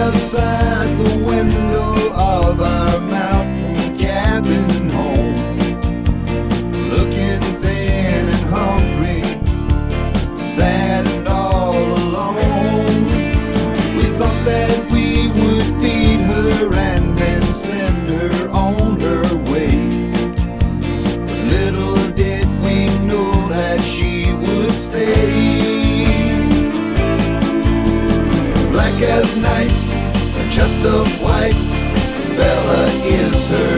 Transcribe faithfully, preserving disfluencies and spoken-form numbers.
outside the window of our mountain cabin home, looking thin and hungry, sad and all alone. We thought that we would feed her and then send her on her way. But little did we know that she would stay. Black as night, a chest of white, Bella is her